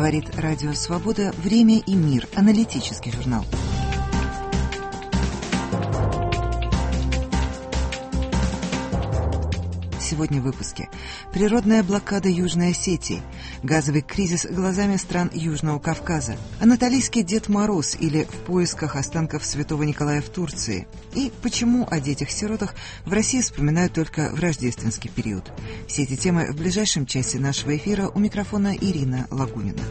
Говорит Радио Свобода. Время и мир. Аналитический журнал. Сегодня в выпуске. Природная блокада Южной Осетии. Газовый кризис глазами стран Южного Кавказа. Анатолийский Дед Мороз или в поисках останков Святого Николая в Турции. И почему о детях-сиротах в России вспоминают только в рождественский период. Все эти темы в ближайшем часе нашего эфира. У микрофона Ирина Лагунина.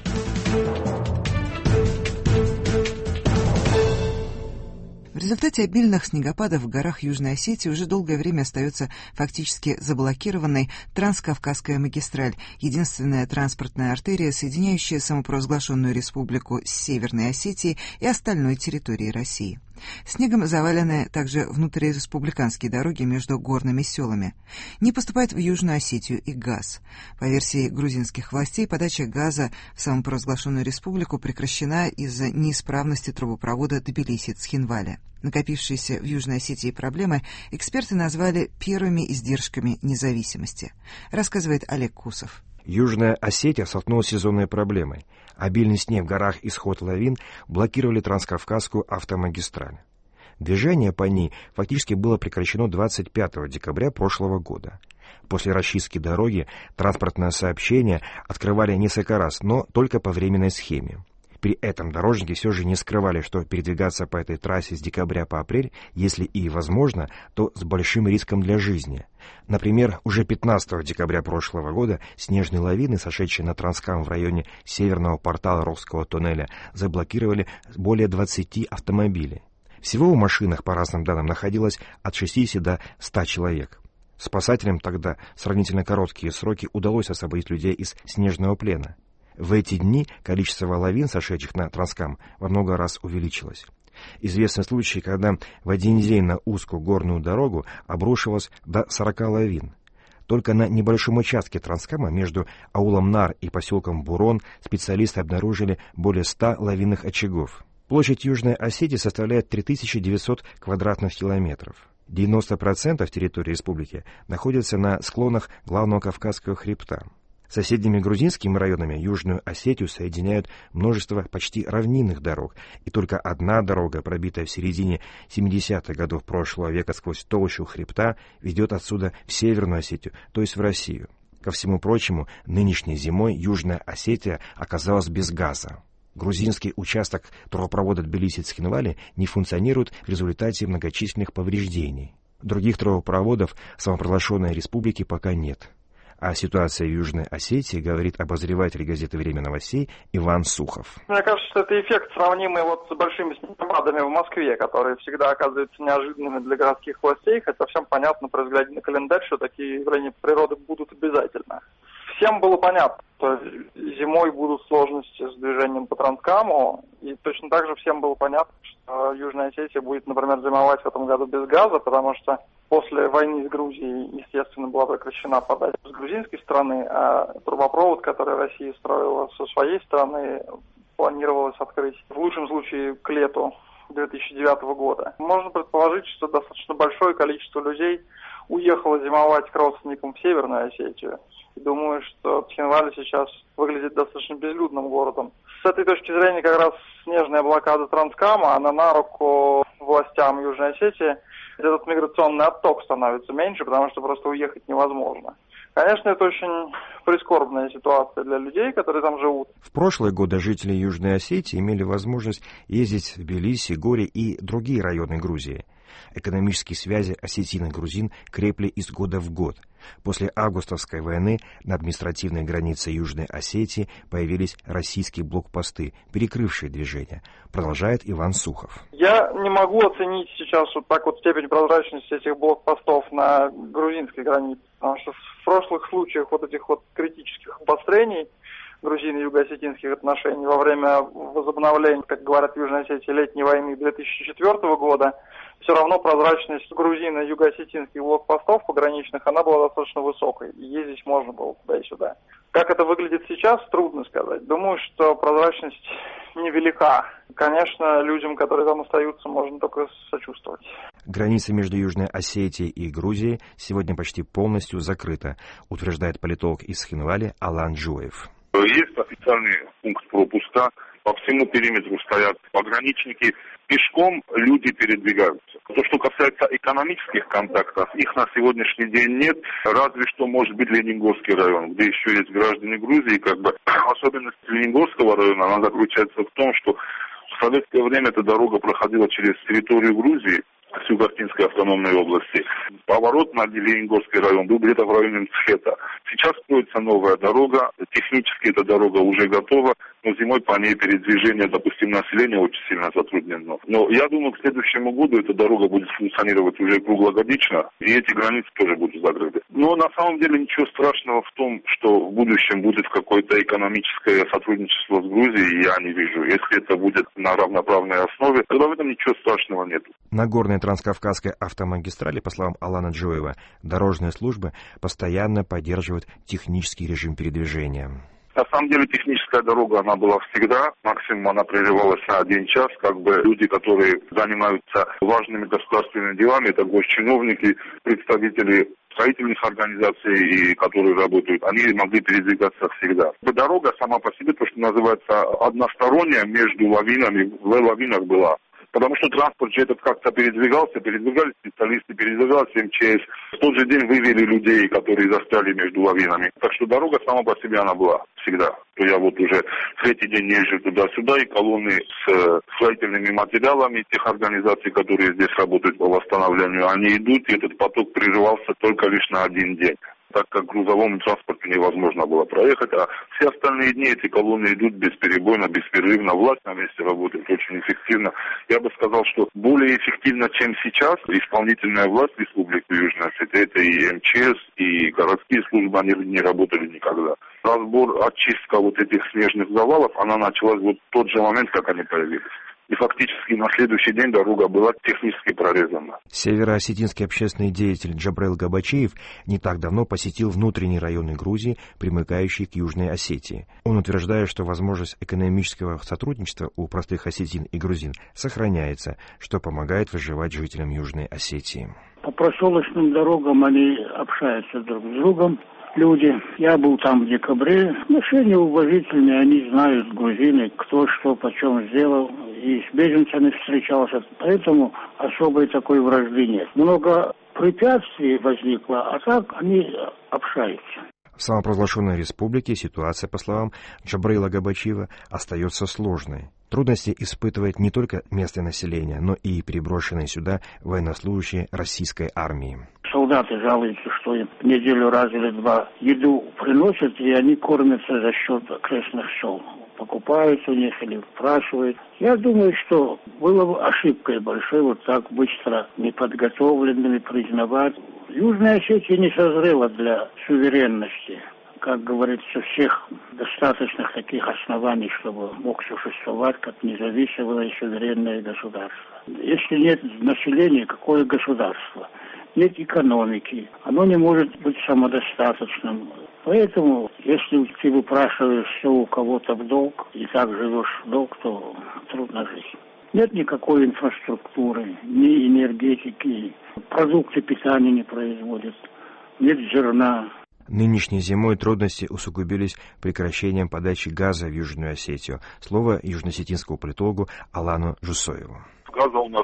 В результате обильных снегопадов в горах Южной Осетии уже долгое время остается фактически заблокированной Транскавказская магистраль, единственная транспортная артерия, соединяющая самопровозглашенную республику с Северной Осетией и остальной территорией России. Снегом завалены также внутриреспубликанские дороги между горными селами. Не поступает в Южную Осетию и газ. По версии грузинских властей, подача газа в самопровозглашенную республику прекращена из-за неисправности трубопровода Тбилиси-Цхинвали. Накопившиеся в Южной Осетии проблемы эксперты назвали первыми издержками независимости, рассказывает Олег Кусов. Южная Осетия столкнулась с сезонной проблемой. Обильный снег в горах и сход лавин блокировали Транскавказскую автомагистраль. Движение по ней фактически было прекращено 25 декабря прошлого года. После расчистки дороги транспортное сообщение открывали несколько раз, но только по временной схеме. При этом дорожники все же не скрывали, что передвигаться по этой трассе с декабря по апрель, если и возможно, то с большим риском для жизни. Например, уже 15 декабря прошлого года снежные лавины, сошедшие на Транскам в районе северного портала Ровского туннеля, заблокировали более 20 автомобилей. Всего в машинах, по разным данным, находилось от 60 до 100 человек. Спасателям тогда в сравнительно короткие сроки удалось освободить людей из снежного плена. В эти дни количество лавин, сошедших на Транскам, во много раз увеличилось. Известны случаи, когда в один день на узкую горную дорогу обрушивалось до 40 лавин. Только на небольшом участке Транскама между аулом Нар и поселком Бурон специалисты обнаружили более 100 лавинных очагов. Площадь Южной Осетии составляет 3900 квадратных километров. 90% территории республики находится на склонах главного Кавказского хребта. С соседними грузинскими районами Южную Осетию соединяют множество почти равнинных дорог, и только одна дорога, пробитая в середине 70-х годов прошлого века сквозь толщу хребта, ведет отсюда в Северную Осетию, то есть в Россию. Ко всему прочему, нынешней зимой Южная Осетия оказалась без газа. Грузинский участок трубопровода Тбилиси-Цхинвали не функционирует в результате многочисленных повреждений. Других трубопроводов самопровозглашенной республики пока нет. О ситуации в Южной Осетии говорит обозреватель газеты «Время новостей» Иван Сухов. Мне кажется, что это эффект, сравнимый с большими снегопадами в Москве, которые всегда оказываются неожиданными для городских властей, хотя всем понятно при взгляде на календарь, что такие явления природы будут обязательно. Всем было понятно, что зимой будут сложности с движением по Транскаму, и точно так же всем было понятно, что Южная Осетия будет, например, зимовать в этом году без газа, потому что после войны с Грузией, естественно, была прекращена подача с грузинской стороны, а трубопровод, который Россия строила со своей стороны, планировалось открыть в лучшем случае к лету 2009 года. Можно предположить, что достаточно большое количество людей уехало зимовать к родственникам в Северную Осетию. И думаю, что Цхинвали сейчас выглядит достаточно безлюдным городом. С этой точки зрения как раз снежная блокада Транскама, она на руку властям Южной Осетии. Этот миграционный отток становится меньше, потому что просто уехать невозможно. Конечно, это очень прискорбная ситуация для людей, которые там живут. В прошлые годы жители Южной Осетии имели возможность ездить в Тбилиси, Гори и другие районы Грузии. Экономические связи осетин и грузин крепли из года в год. После августовской войны на административной границе Южной Осетии появились российские блокпосты, перекрывшие движение, продолжает Иван Сухов. Я не могу оценить сейчас степень прозрачности этих блокпостов на грузинской границе, потому что в прошлых случаях этих критических обострений грузино-юго-осетинских отношений во время возобновления, как говорят в Южной Осетии, летней войны 2004 года, все равно прозрачность грузино-юго-осетинских блокпостов пограничных, она была достаточно высокой, и ездить можно было туда и сюда. Как это выглядит сейчас, трудно сказать. Думаю, что прозрачность невелика. Конечно, людям, которые там остаются, можно только сочувствовать. Граница между Южной Осетией и Грузией сегодня почти полностью закрыта, утверждает политолог из Цхинвали Алан Джуев. Есть официальный пункт пропуска, по всему периметру стоят пограничники, пешком люди передвигаются. То, что касается экономических контактов, их на сегодняшний день нет, разве что может быть Ленингорский район, где еще есть граждане Грузии, особенность Ленингорского района, она заключается в том, что в советское время эта дорога проходила через территорию Грузии, Северо-Кавказской автономной области. Поворот на Ленингорский район был где-то в районе Мцхета. Сейчас строится новая дорога, технически эта дорога уже готова, но зимой по ней передвижение, допустим, населения очень сильно затруднено. Но я думаю, к следующему году эта дорога будет функционировать уже круглогодично, и эти границы тоже будут закрыты. Но на самом деле ничего страшного в том, что в будущем будет какое-то экономическое сотрудничество с Грузией, я не вижу. Если это будет на равноправной основе, тогда в этом ничего страшного нет. Нагорной Транскавказской автомагистрали, по словам Алана Джоева, дорожные службы постоянно поддерживают технический режим передвижения. На самом деле техническая дорога, она была всегда, максимум она прерывалась на 1 час, люди, которые занимаются важными государственными делами, это госчиновники, представители строительных организаций, которые работают, они могли передвигаться всегда. Дорога сама по себе, то, что называется, односторонняя между лавинами, в лавинах была. Потому что транспорт же этот как-то передвигались специалисты, передвигалась МЧС. В тот же день вывели людей, которые застряли между лавинами. Так что дорога сама по себе она была всегда. Я вот уже 3-й день езжу туда-сюда, и колонны с строительными материалами тех организаций, которые здесь работают по восстановлению, они идут, и этот поток прерывался только лишь на 1 день. Так как грузовому транспорту невозможно было проехать, а все остальные дни эти колонны идут бесперебойно, беспрерывно. Власть на месте работает очень эффективно. Я бы сказал, что более эффективно, чем сейчас, исполнительная власть Республики Южная Осетия, это и МЧС, и городские службы, они не работали никогда. Разбор, очистка вот этих снежных завалов, она началась вот в тот же момент, как они появились. И фактически на следующий день дорога была технически прорезана. Североосетинский общественный деятель Джабраил Габачиев не так давно посетил внутренние районы Грузии, примыкающие к Южной Осетии. Он утверждает, что возможность экономического сотрудничества у простых осетин и грузин сохраняется, что помогает выживать жителям Южной Осетии. По проселочным дорогам они общаются друг с другом. Люди, я был там в декабре, отношения уважительные, они знают, грузины, кто что, почем сделал, и с беженцами встречался, поэтому особой такой вражды нет. Много препятствий возникло, а так они общаются. В самопровозглашенной республике ситуация, по словам Джабраила Габачиева, остается сложной. Трудности испытывает не только местное население, но и переброшенные сюда военнослужащие российской армии. Солдаты жалуются, что им неделю раз или 2 еду приносят, и они кормятся за счет окрестных сел. Покупают у них или спрашивают. Я думаю, что было бы ошибкой большой вот так быстро неподготовленными признавать. Южная Осетия не созрела для суверенности. Как говорится, всех достаточных таких оснований, чтобы мог существовать как независимое и суверенное государство. Если нет населения, какое государство? Нет экономики. Оно не может быть самодостаточным. Поэтому, если ты выпрашиваешь все у кого-то в долг, и так живешь в долг, то трудно жить. Нет никакой инфраструктуры, ни энергетики, продукты питания не производят, нет зерна. Нынешней зимой трудности усугубились прекращением подачи газа в Южную Осетию. Слово южноосетинскому политологу Алану Жусоеву. Газа у нас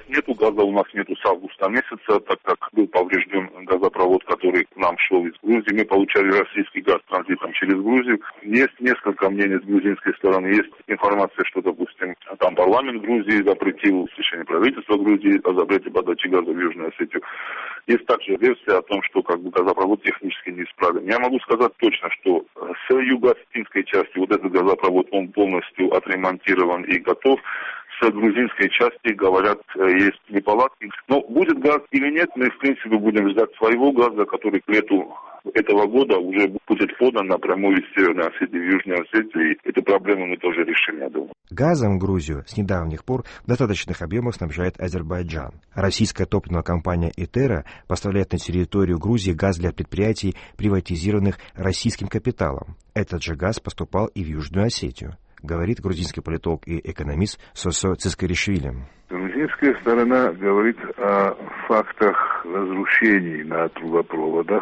нету с августа месяца, так как был поврежден газопровод, который к нам шел из Грузии. Мы получали российский газ транзитом через Грузию. Есть несколько мнений с грузинской стороны. Есть информация, что, допустим, там парламент Грузии запретил, решение правительства Грузии о запрете подачи газа в Южную Осетию. Есть также версия о том, что газопровод технически неисправен. Я могу сказать точно, что с юго-осетинской части вот этот газопровод, он полностью отремонтирован и готов. С грузинской части, говорят, есть неполадки. Но будет газ или нет, мы, в принципе, будем ждать своего газа, который к лету этого года уже будет подан напрямую из Северной Осетии в Южную Осетию. И эту проблему мы тоже решим, я думаю. Газом Грузию с недавних пор в достаточных объемах снабжает Азербайджан. Российская топливная компания «Этера» поставляет на территорию Грузии газ для предприятий, приватизированных российским капиталом. Этот же газ поступал и в Южную Осетию, говорит грузинский политолог и экономист Сосо Цискаришвили. Грузинская сторона говорит о фактах разрушений на трубопроводах.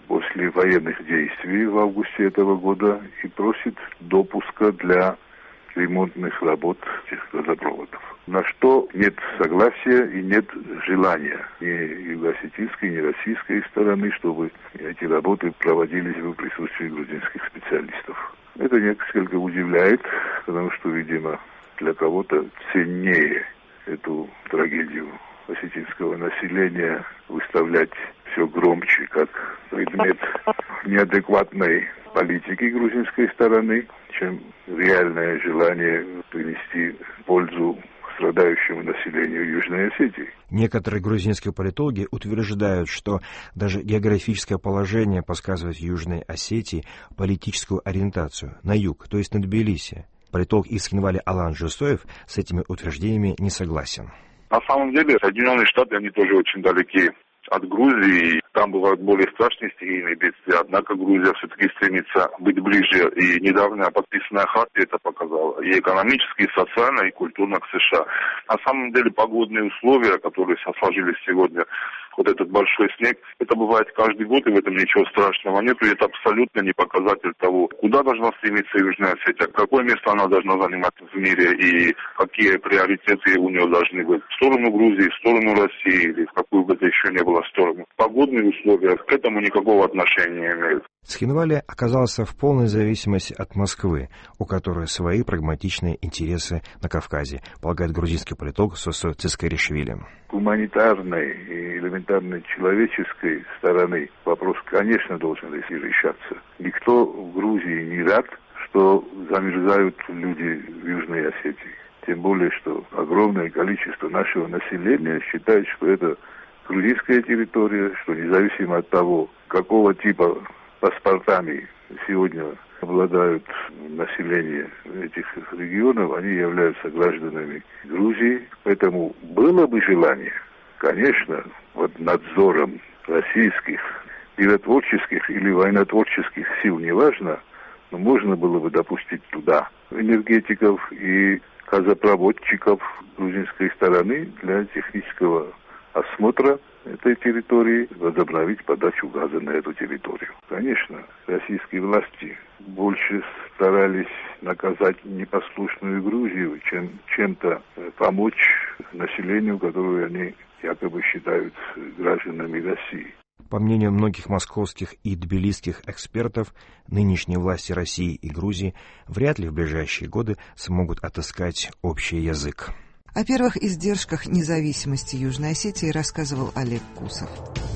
после военных действий в августе этого года и просит допуска для ремонтных работ этих газопроводов. На что нет согласия и нет желания ни юго-осетинской, ни российской стороны, чтобы эти работы проводились в присутствии грузинских специалистов. Это несколько удивляет, потому что, видимо, для кого-то ценнее эту трагедию осетинского населения выставлять все громче, как предмет неадекватной политики грузинской стороны, чем реальное желание принести пользу страдающему населению Южной Осетии. Некоторые грузинские политологи утверждают, что даже географическое положение подсказывает Южной Осетии политическую ориентацию на юг, то есть на Тбилиси. Политолог из Хинвали Алан Жусоев с этими утверждениями не согласен. На самом деле, Соединенные Штаты, они тоже очень далеки от Грузии. Там бывают более страшные стихийные бедствия. Однако Грузия все-таки стремится быть ближе. И недавно подписанная хартия это показала. И экономически, и социально, и культурно к США. На самом деле, погодные условия, которые сложились сегодня, вот этот большой снег, это бывает каждый год, и в этом ничего страшного нет. И это абсолютно не показатель того, куда должна стремиться Южная Осетия, какое место она должна занимать в мире, и какие приоритеты у нее должны быть. В сторону Грузии, в сторону России, или в какую бы это еще не было сторону. Погодные условия к этому никакого отношения не имеют. Цхинвали оказался в полной зависимости от Москвы, у которой свои прагматичные интересы на Кавказе, полагает грузинский политолог Сосо Цискаришвили. Гуманитарной и элементарной человеческой стороны вопрос, конечно, должен решаться. Никто в Грузии не рад, что замерзают люди в Южной Осетии. Тем более, что огромное количество нашего населения считает, что это грузинская территория, что независимо от того, какого типа паспортами сегодня обладают население этих регионов, они являются гражданами Грузии. Поэтому было бы желание, конечно, под надзором российских миротворческих или военнотворческих сил, неважно, но можно было бы допустить туда энергетиков и газопроводчиков грузинской стороны для технического осмотра этой территории, возобновить подачу газа на эту территорию. Конечно, российские власти больше старались наказать непослушную Грузию, чем чем-то помочь населению, которое они якобы считают гражданами России. По мнению многих московских и тбилисских экспертов, нынешние власти России и Грузии вряд ли в ближайшие годы смогут отыскать общий язык. О первых издержках независимости Южной Осетии рассказывал Олег Кусов.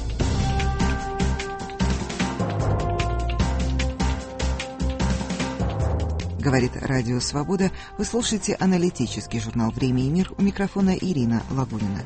Говорит Радио Свобода. Вы слушаете аналитический журнал «Время и мир». У микрофона Ирина Лагунина.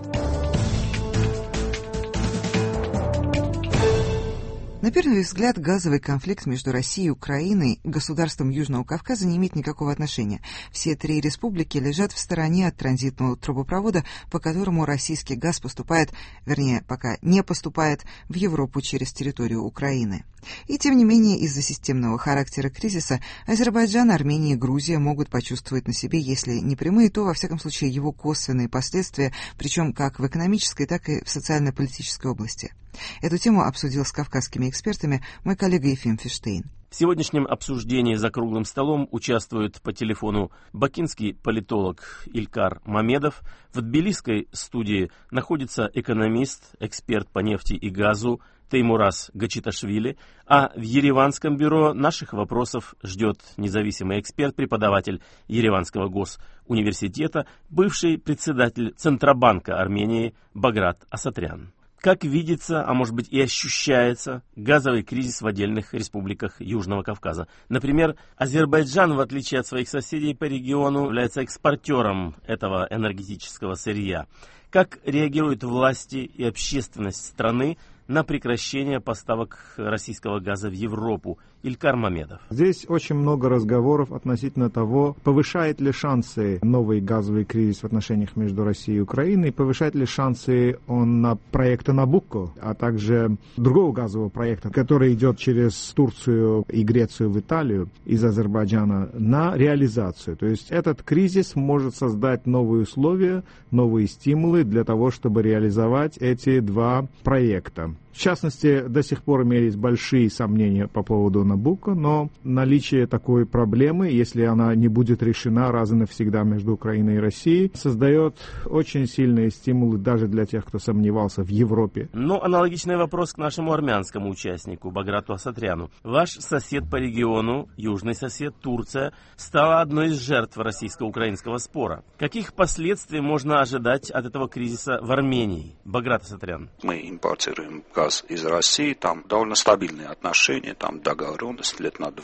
На первый взгляд, газовый конфликт между Россией и Украиной к государствам Южного Кавказа не имеет никакого отношения. Все три республики лежат в стороне от транзитного трубопровода, по которому российский газ поступает, вернее, пока не поступает, в Европу через территорию Украины. И тем не менее, из-за системного характера кризиса Азербайджан, Армения и Грузия могут почувствовать на себе, если не прямые, то, во всяком случае, его косвенные последствия, причем как в экономической, так и в социально-политической области. Эту тему обсудил с кавказскими экспертами мой коллега Ефим Фиштейн. В сегодняшнем обсуждении за круглым столом участвует по телефону бакинский политолог Илькар Мамедов. В тбилисской студии находится экономист, эксперт по нефти и газу Теймураз Гачиташвили, а в Ереванском бюро наших вопросов ждет независимый эксперт, преподаватель Ереванского госуниверситета, бывший председатель Центробанка Армении Баграт Асатрян. Как видится, а может быть и ощущается, газовый кризис в отдельных республиках Южного Кавказа. Например, Азербайджан, в отличие от своих соседей по региону, является экспортером этого энергетического сырья. Как реагируют власти и общественность страны на прекращение поставок российского газа в Европу Илькар Мамедов. Здесь очень много разговоров относительно того, повышает ли шансы новый газовый кризис в отношениях между Россией и Украиной, повышает ли шансы он на проекты Набукко, а также другого газового проекта, который идет через Турцию и Грецию в Италию из Азербайджана, на реализацию. То есть этот кризис может создать новые условия, новые стимулы для того, чтобы реализовать эти два проекта. В частности, до сих пор имелись большие сомнения по поводу Набукко, но наличие такой проблемы, если она не будет решена раз и навсегда между Украиной и Россией, создает очень сильные стимулы даже для тех, кто сомневался в Европе. Но аналогичный вопрос к нашему армянскому участнику Баграту Асатряну. Ваш сосед по региону, южный сосед Турция, стала одной из жертв российско-украинского спора. Каких последствий можно ожидать от этого кризиса в Армении? Баграт Асатрян. Мы импортируем газ из России, там довольно стабильные отношения, там договоренность лет на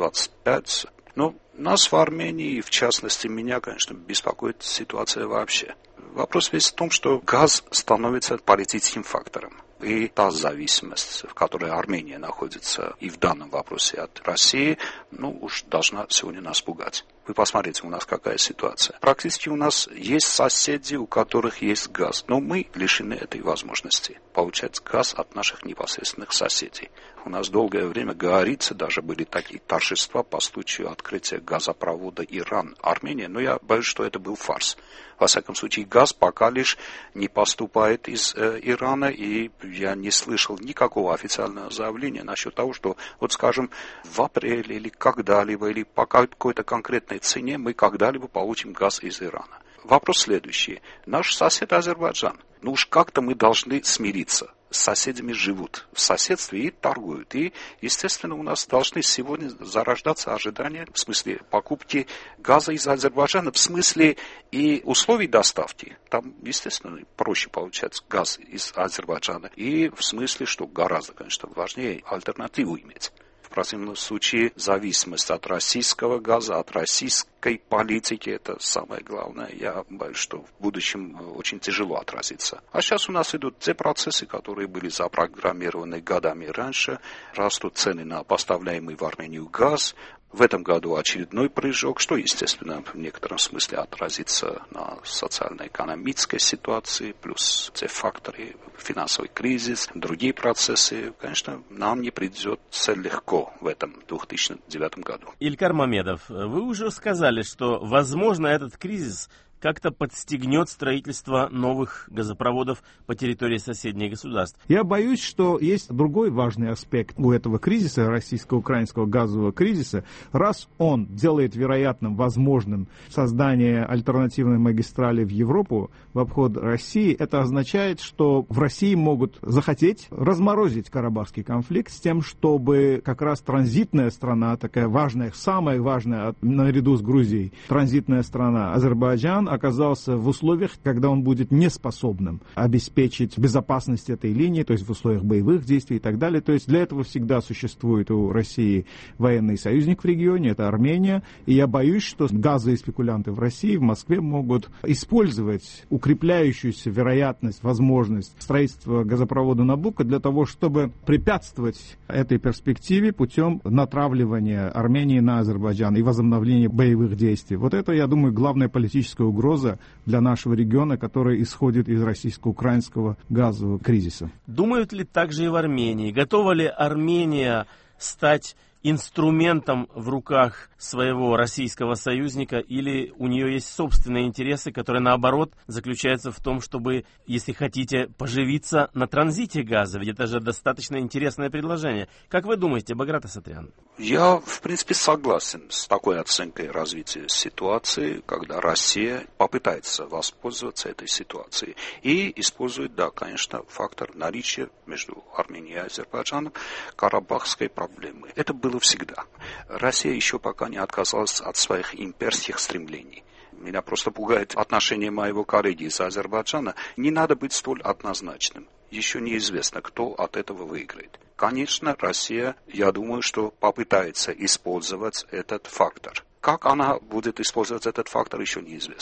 20-25. Но нас в Армении, в частности меня, конечно, беспокоит ситуация вообще. Вопрос весь в том, что газ становится политическим фактором. И та зависимость, в которой Армения находится и в данном вопросе от России, уж должна сегодня нас пугать. Вы посмотрите, у нас какая ситуация. Практически у нас есть соседи, у которых есть газ, но мы лишены этой возможности получать газ от наших непосредственных соседей. У нас долгое время говорится, даже были такие торжества по случаю открытия газопровода Иран-Армения, но я боюсь, что это был фарс. Во всяком случае, газ пока лишь не поступает из Ирана, и я не слышал никакого официального заявления насчет того, что, скажем, в апреле или когда-либо, или по какой-то конкретной цене мы когда-либо получим газ из Ирана. Вопрос следующий. Наш сосед Азербайджан. Уж как-то мы должны смириться. С соседями живут в соседстве и торгуют. И, естественно, у нас должны сегодня зарождаться ожидания в смысле покупки газа из Азербайджана, в смысле и условий доставки. Там, естественно, проще получать газ из Азербайджана. И в смысле, что гораздо, конечно, важнее альтернативу иметь. В противном случае зависимость от российского газа, от российской политики, это самое главное. Я боюсь, что в будущем очень тяжело отразится. А сейчас у нас идут те процессы, которые были запрограммированы годами раньше. Растут цены на поставляемый в Армению газ. В этом году очередной прыжок, что, естественно, в некотором смысле отразится на социально-экономической ситуации, плюс те факторы, финансовый кризис, другие процессы. Конечно, нам не придется легко в этом 2009 году. Илькар Мамедов, вы уже сказали, что, возможно, этот кризис как-то подстегнет строительство новых газопроводов по территории соседних государств. Я боюсь, что есть другой важный аспект у этого кризиса, российско-украинского газового кризиса. Раз он делает вероятным, возможным создание альтернативной магистрали в Европу в обход России, это означает, что в России могут захотеть разморозить Карабахский конфликт с тем, чтобы как раз транзитная страна, такая важная, самая важная наряду с Грузией, транзитная страна Азербайджан, оказался в условиях, когда он будет неспособным обеспечить безопасность этой линии, то есть в условиях боевых действий и так далее. То есть для этого всегда существует у России военный союзник в регионе, это Армения. И я боюсь, что газовые спекулянты в России, в Москве могут использовать укрепляющуюся вероятность, возможность строительства газопровода Набукко для того, чтобы препятствовать этой перспективе путем натравливания Армении на Азербайджан и возобновления боевых действий. Вот это, я думаю, главная политическая угроза для нашего региона, который исходит из российско-украинского газового кризиса. Думают ли также и в Армении? Готова ли Армения стать инструментом в руках своего российского союзника, или у нее есть собственные интересы, которые, наоборот, заключаются в том, чтобы, если хотите, поживиться на транзите газа? Ведь это же достаточно интересное предложение. Как вы думаете, Баграт Асатрян? Я, в принципе, согласен с такой оценкой развития ситуации, когда Россия попытается воспользоваться этой ситуацией и использует, да, конечно, фактор наличия между Арменией и Азербайджаном карабахской проблемы. Это было всегда. Россия еще пока не отказалась от своих имперских стремлений. Меня просто пугает отношение моего коллеги из Азербайджана. Не надо быть столь однозначным. Еще неизвестно, кто от этого выиграет. Конечно, Россия, я думаю, что попытается использовать этот фактор. Как она будет использовать этот фактор, еще неизвестно.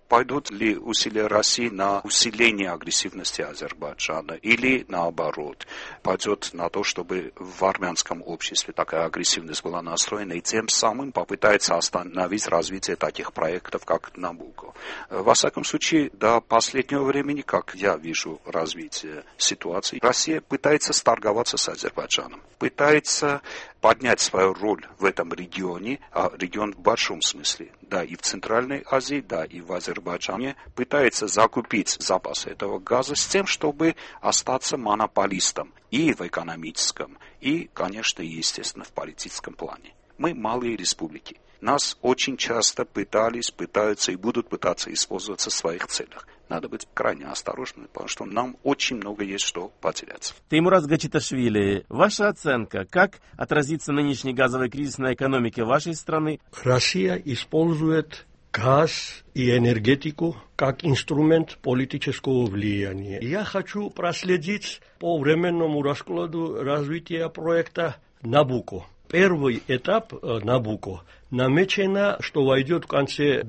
Пойдут ли усилия России на усиление агрессивности Азербайджана или наоборот, пойдет на то, чтобы в армянском обществе такая агрессивность была настроена и тем самым попытается остановить развитие таких проектов, как Набуко. Во всяком случае, до последнего времени, как я вижу развитие ситуации, Россия пытается торговаться с Азербайджаном, пытается поднять свою роль в этом регионе, а регион в большом смысле, да, и в Центральной Азии, да, и в Азербайджане, пытается закупить запасы этого газа с тем, чтобы остаться монополистом и в экономическом, и, конечно, естественно, в политическом плане. Мы малые республики. Нас очень часто пытаются и будут пытаться использоваться в своих целях. Надо быть крайне осторожным, потому что нам очень много есть что потерять. Теймураз Гачиташвили, ваша оценка, как отразится нынешний газовый кризис на экономике вашей страны? Россия использует газ и энергетику как инструмент политического влияния. Я хочу проследить по временному раскладу развития проекта Набуко. Первый этап Набуко намечено, что войдет в конце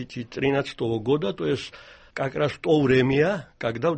2013 года, то есть как раз в то время, когда в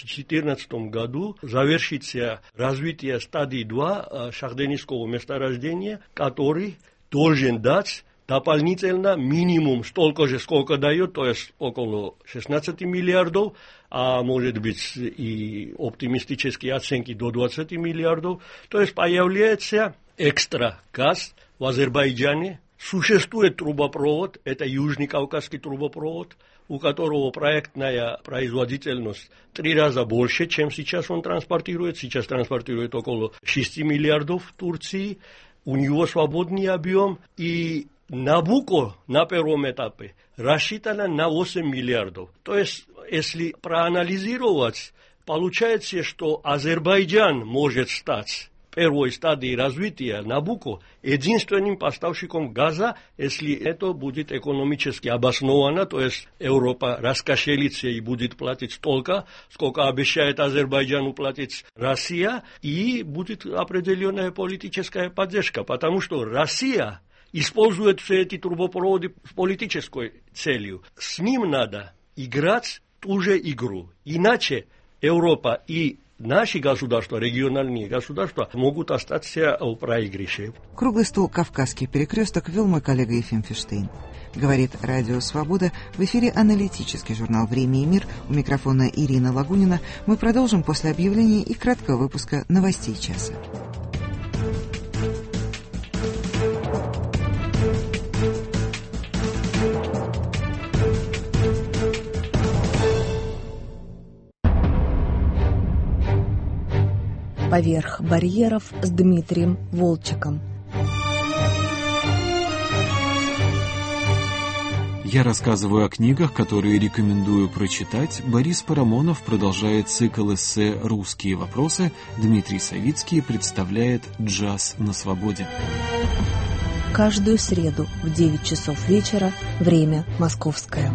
2014 году завершится развитие стадии 2 шахденийского месторождения, который должен дать дополнительно минимум столько же, сколько дает, то есть около 16 миллиардов, а может быть и оптимистические оценки до 20 миллиардов. То есть появляется экстра газ в Азербайджане. Существует трубопровод, это Южный Кавказский трубопровод, у которого проектная производительность 3 раза больше, чем сейчас он транспортирует. Сейчас транспортирует около 6 миллиардов в Турции. У него свободный объем. И Набуко на первом этапе рассчитано на 8 миллиардов. То есть, если проанализировать, получается, что Азербайджан может стать первой стадии развития Набуко единственным поставщиком газа, если это будет экономически обосновано, то есть Европа раскошелится и будет платить столько, сколько обещает Азербайджану платить Россия, и будет определенная политическая поддержка, потому что Россия использует все эти трубопроводы с политической целью. С ним надо играть ту же игру, иначе Европа и наши государства, региональные государства, могут остаться в проигрыше. Круглый стол «Кавказский перекресток» вел мой коллега Ефим Фиштейн. Говорит Радио Свобода. В эфире аналитический журнал «Время и мир». У микрофона Ирина Лагунина. Мы продолжим после объявления и краткого выпуска новостей часа. «Поверх барьеров» с Дмитрием Волчеком. Я рассказываю о книгах, которые рекомендую прочитать. Борис Парамонов продолжает цикл эссе «Русские вопросы». Дмитрий Савицкий представляет «Джаз на свободе». Каждую среду в 9 часов вечера, время московское.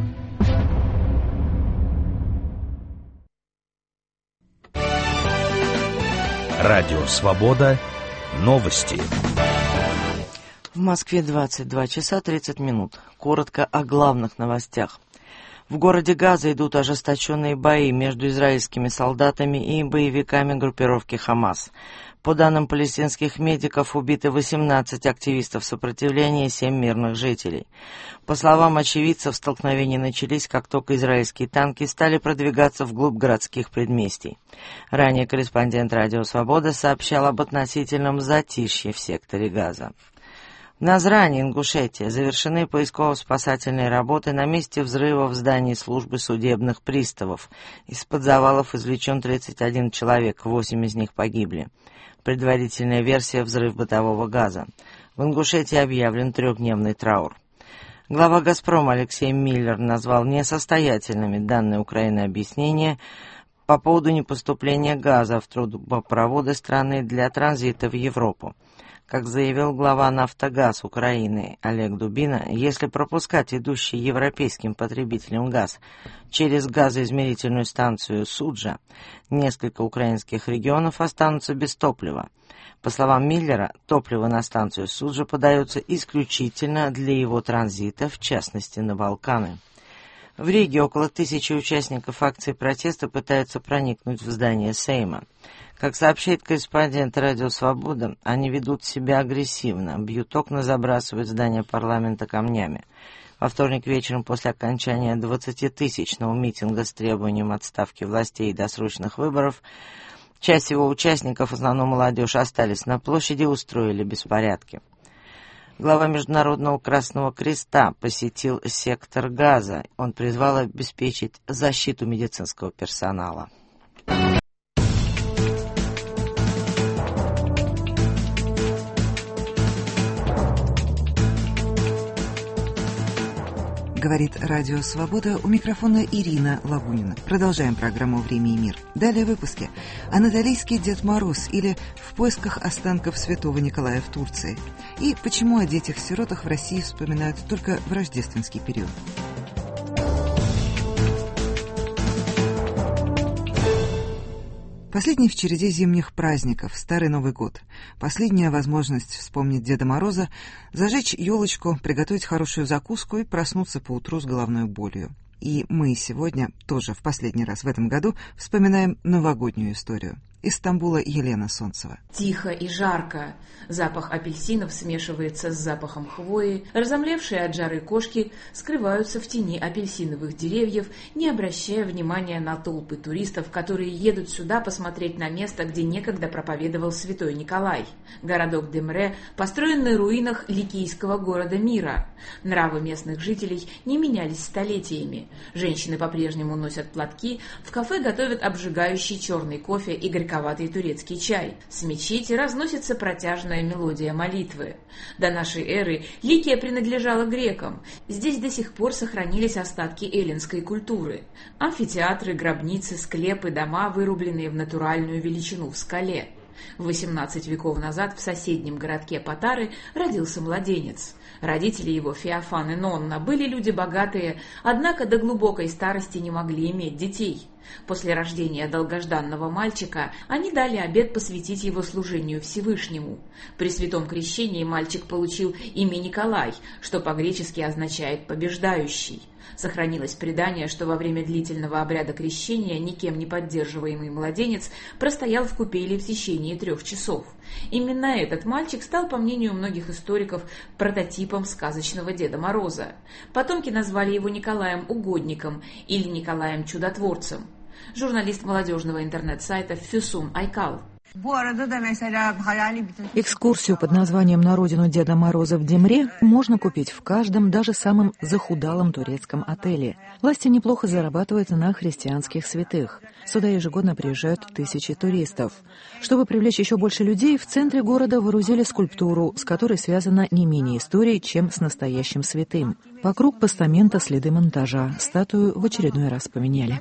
Радио «Свобода». Новости. В Москве 22 часа 30 минут. Коротко о главных новостях. В городе Газа идут ожесточенные бои между израильскими солдатами и боевиками группировки «Хамас». По данным палестинских медиков, убиты 18 активистов сопротивления и 7 мирных жителей. По словам очевидцев, столкновения начались, как только израильские танки стали продвигаться вглубь городских предместий. Ранее корреспондент «Радио Свобода» сообщал об относительном затишье в секторе Газа. В Назране, Ингушетия, завершены поисково-спасательные работы на месте взрыва в здании службы судебных приставов. Из-под завалов извлечен 31 человек, 8 из них погибли. Предварительная версия — взрыв бытового газа. В Ингушетии объявлен 3-дневный траур. Глава «Газпрома» Алексей Миллер назвал несостоятельными данные Украины объяснения по поводу непоступления газа в трубопроводы страны для транзита в Европу. Как заявил глава «Нафтогаз» Украины Олег Дубина, если пропускать идущий европейским потребителям газ через газоизмерительную станцию Суджа, несколько украинских регионов останутся без топлива. По словам Миллера, топливо на станцию Суджа подается исключительно для его транзита, в частности на Балканы. В Риге около 1000 участников акции протеста пытаются проникнуть в здание Сейма. Как сообщает корреспондент «Радио Свобода», они ведут себя агрессивно, бьют окна, забрасывают здание парламента камнями. Во вторник вечером после окончания 20-тысячного митинга с требованием отставки властей и досрочных выборов, часть его участников, в основном молодежь, остались на площади и устроили беспорядки. Глава Международного Красного Креста посетил сектор Газа. Он призвал обеспечить защиту медицинского персонала. Говорит Радио Свобода, у микрофона Ирина Лагунина. Продолжаем программу «Время и мир». Далее в выпуске. Анатолийский Дед Мороз или «В поисках останков святого Николая в Турции». И почему о детях-сиротах в России вспоминают только в рождественский период. Последний в череде зимних праздников – Старый Новый год. Последняя возможность вспомнить Деда Мороза, зажечь елочку, приготовить хорошую закуску и проснуться поутру с головной болью. И мы сегодня, тоже в последний раз в этом году, вспоминаем новогоднюю историю. Из Стамбула Елена Солнцева. Тихо и жарко. Запах апельсинов смешивается с запахом хвои. Разомлевшие от жары кошки скрываются в тени апельсиновых деревьев, не обращая внимания на толпы туристов, которые едут сюда посмотреть на место, где некогда проповедовал святой Николай. Городок Демре построен на руинах ликийского города Мира. Нравы местных жителей не менялись столетиями. Женщины по-прежнему носят платки, в кафе готовят обжигающий черный кофе и горьковатый турецкий чай. С мечети разносится протяжная мелодия молитвы. До нашей эры Ликия принадлежала грекам. Здесь до сих пор сохранились остатки эллинской культуры. Амфитеатры, гробницы, склепы, дома, вырубленные в натуральную величину в скале. 18 веков назад в соседнем городке Патары родился младенец. Родители его, Феофан и Нонна, были люди богатые, однако до глубокой старости не могли иметь детей. После рождения долгожданного мальчика они дали обет посвятить его служению Всевышнему. При святом крещении мальчик получил имя Николай, что по-гречески означает «побеждающий». Сохранилось предание, что во время длительного обряда крещения никем не поддерживаемый младенец простоял в купели в течение 3 часов. Именно этот мальчик стал, по мнению многих историков, прототипом сказочного Деда Мороза. Потомки назвали его Николаем Угодником или Николаем Чудотворцем. Журналист молодежного интернет-сайта Фюсун Айкал. Экскурсию под названием «На родину Деда Мороза в Демре» можно купить в каждом, даже самом захудалом турецком отеле. Власти неплохо зарабатывают на христианских святых. Сюда ежегодно приезжают тысячи туристов. Чтобы привлечь еще больше людей, в центре города вооружили скульптуру, с которой связана не менее история, чем с настоящим святым. Вокруг постамента следы монтажа. Статую в очередной раз поменяли.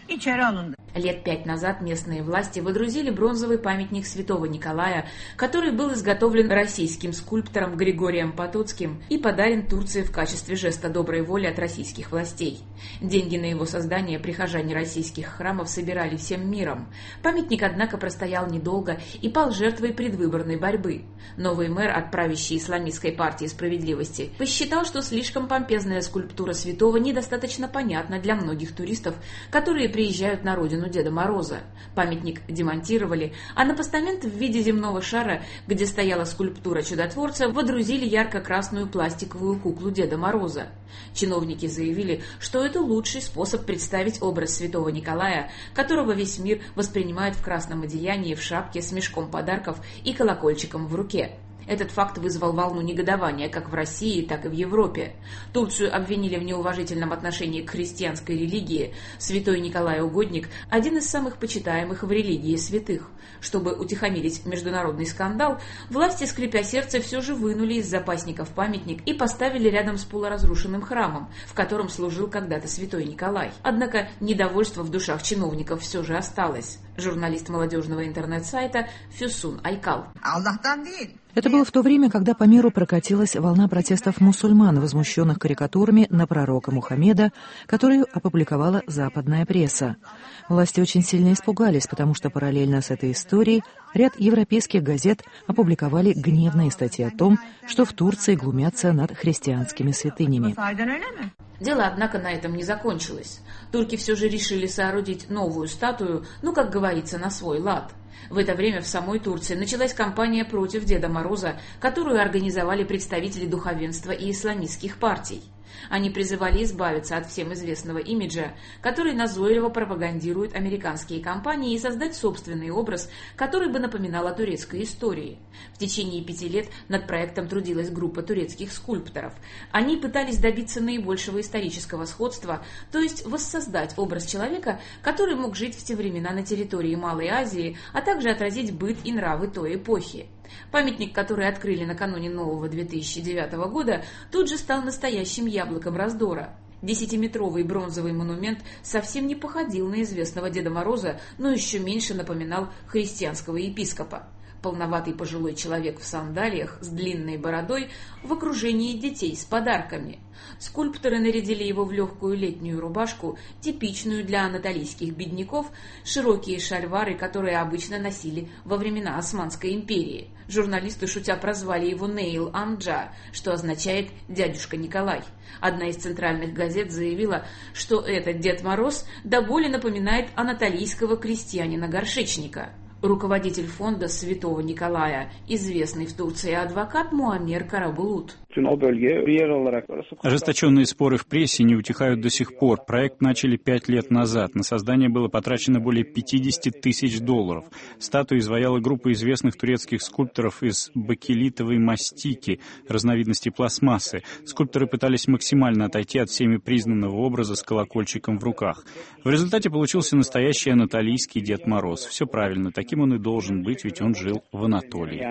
Лет 5 назад местные власти водрузили бронзовый памятник святого Николая, который был изготовлен российским скульптором Григорием Потоцким и подарен Турции в качестве жеста доброй воли от российских властей. Деньги на его создание прихожане российских храмов собирали всем миром. Памятник, однако, простоял недолго и пал жертвой предвыборной борьбы. Новый мэр от правящей исламистской партии «Справедливости» посчитал, что слишком помпезная скульптура святого недостаточно понятна для многих туристов, которые приезжают на родину Деда Мороза. Памятник демонтировали, а на постамент в виде земного шара, где стояла скульптура чудотворца, водрузили ярко-красную пластиковую куклу Деда Мороза. Чиновники заявили, что это лучший способ представить образ святого Николая, которого весь мир воспринимает в красном одеянии, в шапке, с мешком подарков и колокольчиком в руке. Этот факт вызвал волну негодования как в России, так и в Европе. Турцию обвинили в неуважительном отношении к христианской религии. Святой Николай Угодник – один из самых почитаемых в религии святых. Чтобы утихомирить международный скандал, власти, скрипя сердце, все же вынули из запасников памятник и поставили рядом с полуразрушенным храмом, в котором служил когда-то святой Николай. Однако недовольство в душах чиновников все же осталось. Журналист молодежного интернет-сайта Фюсун Айкал. Это было в то время, когда по миру прокатилась волна протестов мусульман, возмущенных карикатурами на пророка Мухаммеда, которую опубликовала западная пресса. Власти очень сильно испугались, потому что параллельно с этой историей ряд европейских газет опубликовали гневные статьи о том, что в Турции глумятся над христианскими святынями. Дело, однако, на этом не закончилось. Турки все же решили соорудить новую статую, как говорится, на свой лад. В это время в самой Турции началась кампания против Деда Мороза, которую организовали представители духовенства и исламистских партий. Они призывали избавиться от всем известного имиджа, который назойливо пропагандируют американские компании, и создать собственный образ, который бы напоминал о турецкой истории. В течение 5 лет над проектом трудилась группа турецких скульпторов. Они пытались добиться наибольшего исторического сходства, то есть воссоздать образ человека, который мог жить в те времена на территории Малой Азии, а также отразить быт и нравы той эпохи. Памятник, который открыли накануне нового 2009 года, тут же стал настоящим яблоком раздора. 10-метровый бронзовый монумент совсем не походил на известного Деда Мороза, но еще меньше напоминал христианского епископа. Полноватый пожилой человек в сандалиях с длинной бородой в окружении детей с подарками. Скульпторы нарядили его в легкую летнюю рубашку, типичную для анатолийских бедняков, широкие шальвары, которые обычно носили во времена Османской империи. Журналисты, шутя, прозвали его Нейл Амджа, что означает «дядюшка Николай». Одна из центральных газет заявила, что этот Дед Мороз до боли напоминает анатолийского крестьянина-горшечника. Руководитель фонда Святого Николая, известный в Турции адвокат Муаммер Карабулут. Ожесточенные споры в прессе не утихают до сих пор. Проект начали 5 лет назад. На создание было потрачено более $50 тысяч. Статую изваяла группа известных турецких скульпторов из бакелитовой мастики, разновидности пластмассы. Скульпторы пытались максимально отойти от всеми признанного образа с колокольчиком в руках. В результате получился настоящий анатолийский Дед Мороз. Все правильно, таким он и должен быть, ведь он жил в Анатолии.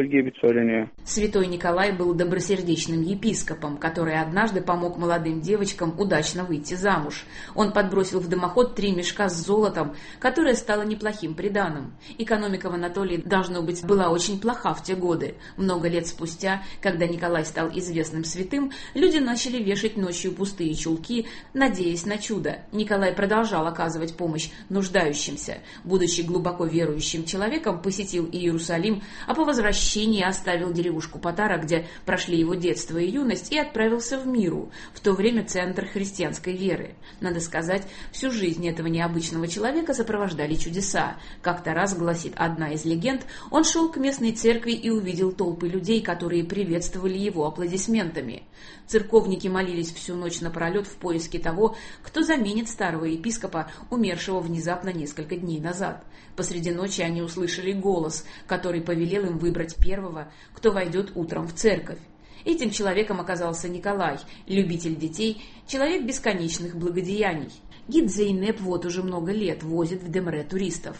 Святой Николай был добросердечным епископом, который однажды помог молодым девочкам удачно выйти замуж. Он подбросил в дымоход 3 мешка с золотом, которое стало неплохим приданым. Экономика в Анатолии, должно быть, была очень плоха в те годы. Много лет спустя, когда Николай стал известным святым, люди начали вешать ночью пустые чулки, надеясь на чудо. Николай продолжал оказывать помощь нуждающимся. Будучи глубоко верующим человеком, посетил Иерусалим, а по возвращении оставил деревушку Патара, где прошли его детство и юность, и отправился в Миру, в то время центр христианской веры. Надо сказать, всю жизнь этого необычного человека сопровождали чудеса. Как-то раз, гласит одна из легенд, он шел к местной церкви и увидел толпы людей, которые приветствовали его аплодисментами. Церковники молились всю ночь напролет в поиске того, кто заменит старого епископа, умершего внезапно несколько дней назад. Посреди ночи они услышали голос, который повелел им выбрать первого, кто войдет утром в церковь. Этим человеком оказался Николай, любитель детей, человек бесконечных благодеяний. Гид Зейнеп вот уже много лет возит в Демре туристов.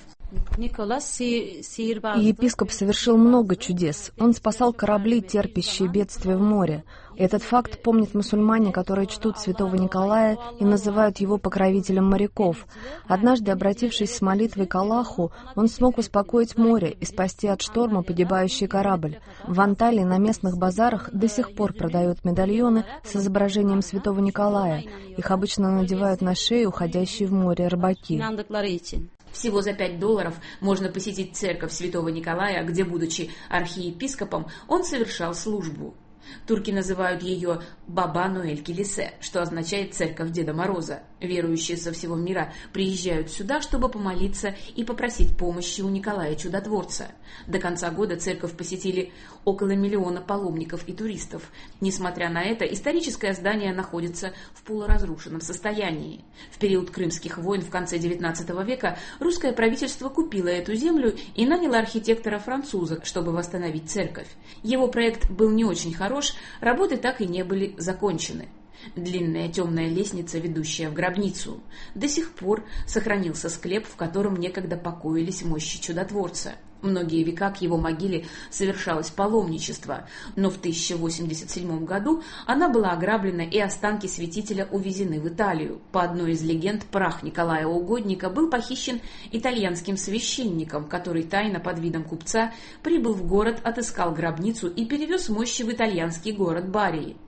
Епископ совершил много чудес. Он спасал корабли, терпящие бедствия в море. Этот факт помнят мусульмане, которые чтут святого Николая и называют его покровителем моряков. Однажды, обратившись с молитвой к Аллаху, он смог успокоить море и спасти от шторма погибающий корабль. В Анталии на местных базарах до сих пор продают медальоны с изображением святого Николая. Их обычно надевают на шею уходящие в море рыбаки. Всего за $5 можно посетить церковь Святого Николая, где, будучи архиепископом, он совершал службу. Турки называют ее Баба Ноэль Килисе, что означает «церковь Деда Мороза». Верующие со всего мира приезжают сюда, чтобы помолиться и попросить помощи у Николая Чудотворца. До конца года церковь посетили около 1 миллиона паломников и туристов. Несмотря на это, историческое здание находится в полуразрушенном состоянии. В период Крымских войн в конце XIX века русское правительство купило эту землю и наняло архитектора-француза, чтобы восстановить церковь. Его проект был не очень хорош, работы так и не были закончены. Длинная темная лестница, ведущая в гробницу. До сих пор сохранился склеп, в котором некогда покоились мощи Чудотворца. Многие века к его могиле совершалось паломничество, но в 1087 году она была ограблена и останки святителя увезены в Италию. По одной из легенд, прах Николая Угодника был похищен итальянским священником, который тайно под видом купца прибыл в город, отыскал гробницу и перевез мощи в итальянский город Барии.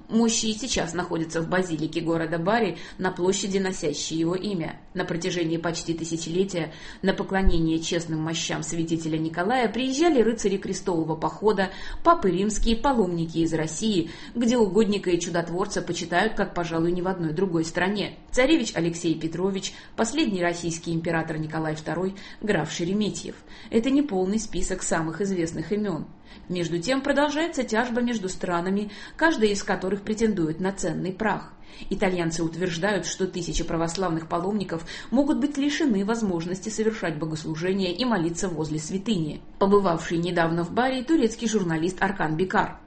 Мощи и сейчас находятся в базилике города Бари на площади, носящей его имя. На протяжении почти тысячелетия на поклонение честным мощам святителя Николая приезжали рыцари крестового похода, папы римские, паломники из России, где угодника и чудотворца почитают, как, пожалуй, ни в одной другой стране. Царевич Алексей Петрович, последний российский император Николай II, граф Шереметьев. Это не полный список самых известных имен. Между тем продолжается тяжба между странами, каждая из которых претендует на ценный прах. Итальянцы утверждают, что тысячи православных паломников могут быть лишены возможности совершать богослужения и молиться возле святыни. Побывавший недавно в Бари турецкий журналист Аркан Бикар.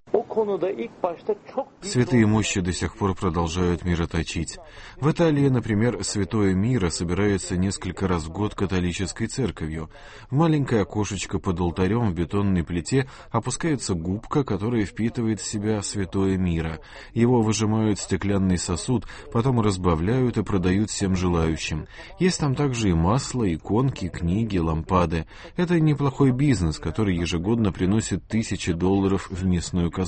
Святые мощи до сих пор продолжают мироточить. В Италии, например, Святое Мира собирается несколько раз в год католической церковью. В маленькое окошечко под алтарем в бетонной плите опускается губка, которая впитывает в себя Святое Мира. Его выжимают в стеклянный сосуд, потом разбавляют и продают всем желающим. Есть там также и масло, иконки, книги, лампады. Это неплохой бизнес, который ежегодно приносит $1000 в местную казну.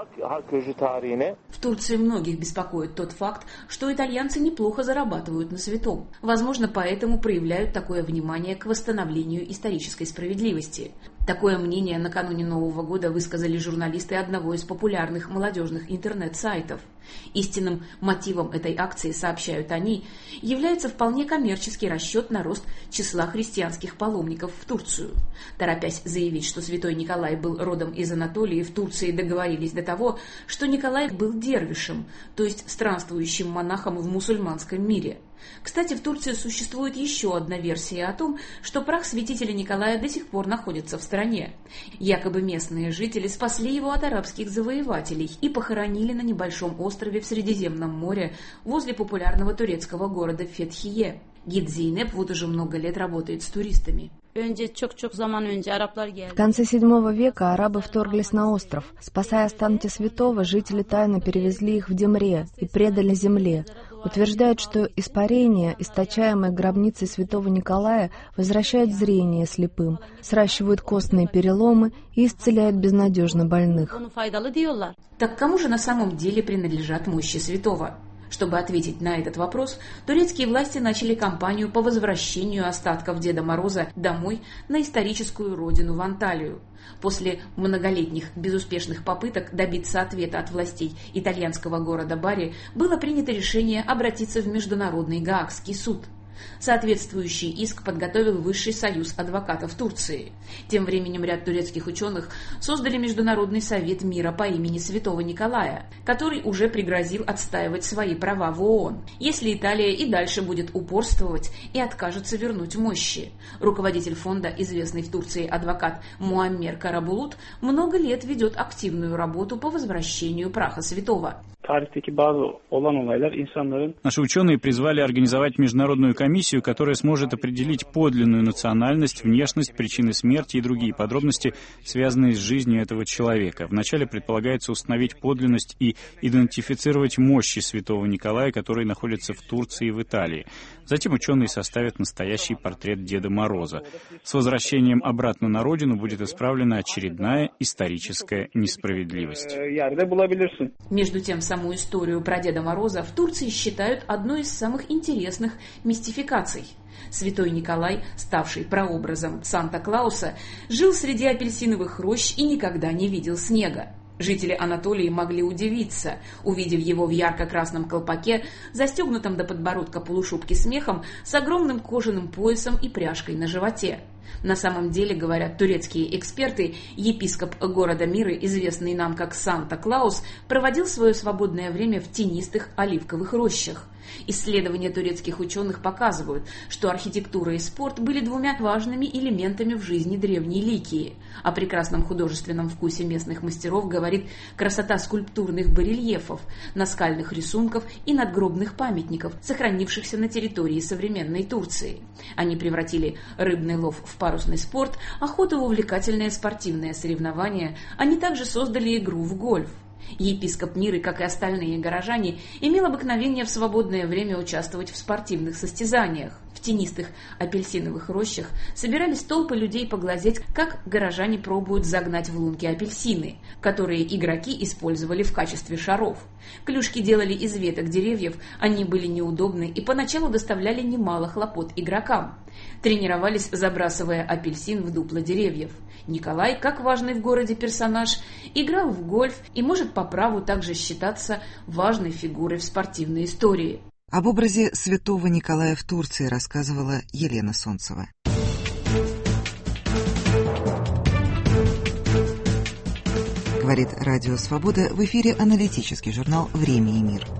В Турции многих беспокоит тот факт, что итальянцы неплохо зарабатывают на святом. Возможно, поэтому проявляют такое внимание к восстановлению исторической справедливости. Такое мнение накануне Нового года высказали журналисты одного из популярных молодежных интернет-сайтов. Истинным мотивом этой акции, сообщают они, является вполне коммерческий расчет на рост числа христианских паломников в Турцию. Торопясь заявить, что святой Николай был родом из Анатолии, в Турции договорились до того, что Николай был дервишем, то есть странствующим монахом в мусульманском мире. Кстати, в Турции существует еще одна версия о том, что прах святителя Николая до сих пор находится в стране. Якобы местные жители спасли его от арабских завоевателей и похоронили на небольшом острове в Средиземном море возле популярного турецкого города Фетхие. Гид Зейнеп вот уже много лет работает с туристами. В конце VII века арабы вторглись на остров. Спасая останки святого, жители тайно перевезли их в Демре и предали земле. Утверждают, что испарение, источаемое гробницей святого Николая, возвращает зрение слепым, сращивают костные переломы и исцеляют безнадежно больных. Так кому же на самом деле принадлежат мощи святого? Чтобы ответить на этот вопрос, турецкие власти начали кампанию по возвращению остатков Деда Мороза домой на историческую родину в Анталию. После многолетних безуспешных попыток добиться ответа от властей итальянского города Бари было принято решение обратиться в Международный Гаагский суд. Соответствующий иск подготовил Высший союз адвокатов Турции. Тем временем ряд турецких ученых создали Международный совет мира по имени Святого Николая, который уже пригрозил отстаивать свои права в ООН, если Италия и дальше будет упорствовать и откажется вернуть мощи. Руководитель фонда, известный в Турции адвокат Муаммер Карабулут, много лет ведет активную работу по возвращению праха святого. Наши ученые призвали организовать международную комиссию, которая сможет определить подлинную национальность, внешность, причины смерти и другие подробности, связанные с жизнью этого человека. Вначале предполагается установить подлинность и идентифицировать мощи святого Николая, которые находятся в Турции и в Италии. Затем ученые составят настоящий портрет Деда Мороза. С возвращением обратно на родину будет исправлена очередная историческая несправедливость. Между тем, саму историю про Деда Мороза в Турции считают одной из самых интересных мистификаций. Святой Николай, ставший прообразом Санта-Клауса, жил среди апельсиновых рощ и никогда не видел снега. Жители Анатолии могли удивиться, увидев его в ярко-красном колпаке, застегнутом до подбородка полушубки с мехом, с огромным кожаным поясом и пряжкой на животе. На самом деле, говорят турецкие эксперты, епископ города Миры, известный нам как Санта-Клаус, проводил свое свободное время в тенистых оливковых рощах. Исследования турецких ученых показывают, что архитектура и спорт были двумя важными элементами в жизни древней Ликии. О прекрасном художественном вкусе местных мастеров говорит красота скульптурных барельефов, наскальных рисунков и надгробных памятников, сохранившихся на территории современной Турции. Они превратили рыбный лов в парусный спорт, охоту в увлекательное спортивное соревнование. Они также создали игру в гольф. Епископ Миры, как и остальные горожане, имел обыкновение в свободное время участвовать в спортивных состязаниях. В В тенистых апельсиновых рощах собирались толпы людей поглазеть, как горожане пробуют загнать в лунки апельсины, которые игроки использовали в качестве шаров. Клюшки делали из веток деревьев, они были неудобны и поначалу доставляли немало хлопот игрокам. Тренировались, забрасывая апельсин в дупла деревьев. Николай, как важный в городе персонаж, играл в гольф и может по праву также считаться важной фигурой в спортивной истории. Об образе святого Николая в Турции рассказывала Елена Солнцева. Говорит Радио Свобода, в эфире аналитический журнал «Время и мир».